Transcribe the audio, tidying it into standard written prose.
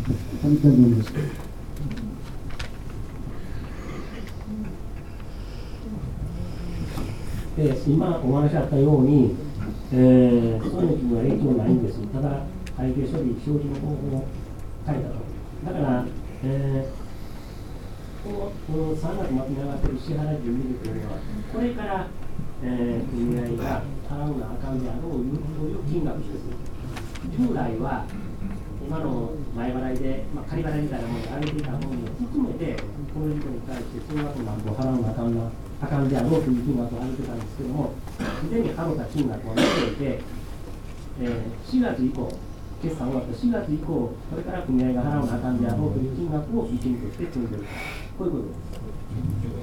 簡単なんです。 今お話あったように、損益には影響ないんです。ただ、会計処理、表示の方法を変えたと。だから、この3月末に上がっている支払い準備というのは、これから、組合が払うなあかんであろうという金額です。従来は、今の前払いで、仮払いみたいなもので上げていたものを含めて、この人に対して総額何本払うなあかんであろうという金額を上げてたんですけども、すでに払った金額を見ていて、4月以降、決算終わった4月以降、これから組合が払うなあかんであろうという金額を一金として積んでいる。こういうことです。